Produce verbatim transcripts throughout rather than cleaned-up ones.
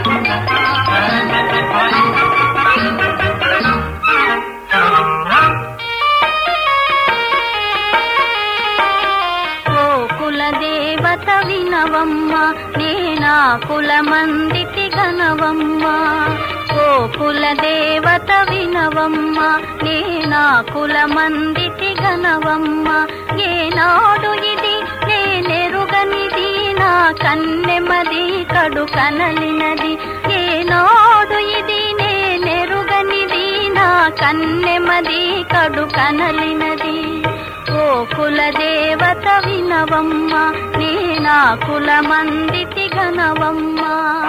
దేవత వినవమ్మ నేనా కులమందితి గణవమ్మ ఓ కుల దేవత వినవమ్మ నేనా కులమందితి గణవమ్మ ఏనాడు ఇది నేనెరుగనిది నా కన్నెమది కడు కనలినది ఏనాడు ఇది నేనెరుగనిది నా కన్నెమది కడు కనలినది ఓ కుల దేవత వినవమ్మ నేనా కులమందితి గణవమ్మ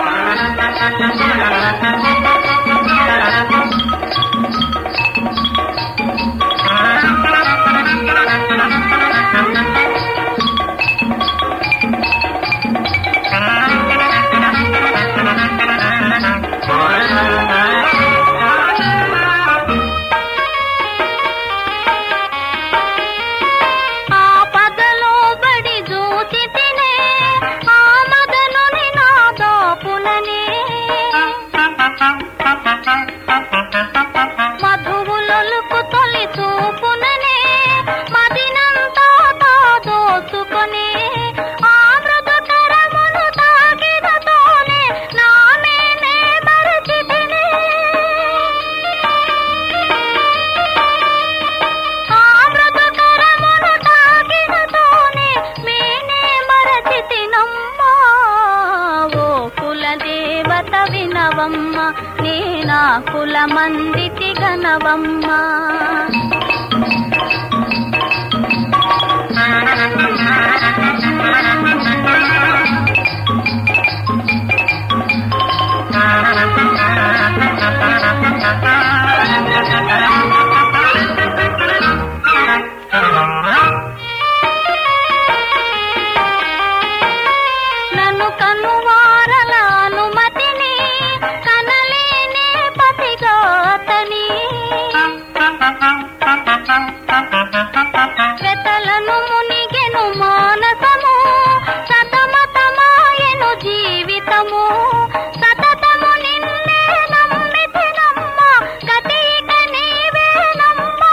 మధువులొలుకు తొలి చూపుననే మదినంతా దోచుకొని ఆ మృదుకరమును తాకినతోనే నామేనే మరచితిని ఆ మృదుకరమును తాకినతోనే మేనే మరచితినమ్మా ఓ కుల దేవత వినవమ్మ నేనా కులమందితి గణవమ్మ నన్ను కనువారల అనుమతిని కనలేనే పతిగాతని వెతలను మునిగెను మానసము సతమతమాయెను జీవితము సతతము నిన్నే నమ్మితినమ్మ గతిక నీవేనమ్మా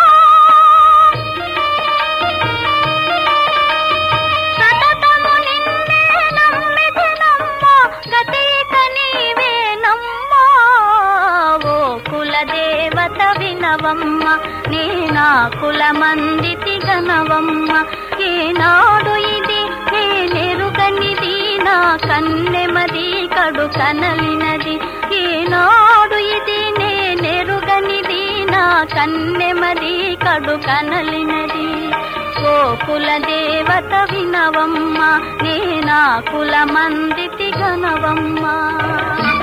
సతతము నిన్నే నమ్మితినమ్మ గతిక నీవేనమ్మా ఓ కుల దేవత వినవమ్మ నేనా కులమందితి గణవమ్మ ఏనాడు ఇది నేనెరుగనిది నా కన్నెమది కడు కనలినది ఏనాడు ఇది నేనెరుగనిది నా కన్నెమది కడు కనలినది ఓ కుల దేవత వినవమ్మ నేనా కులమందితి గణవమ్మ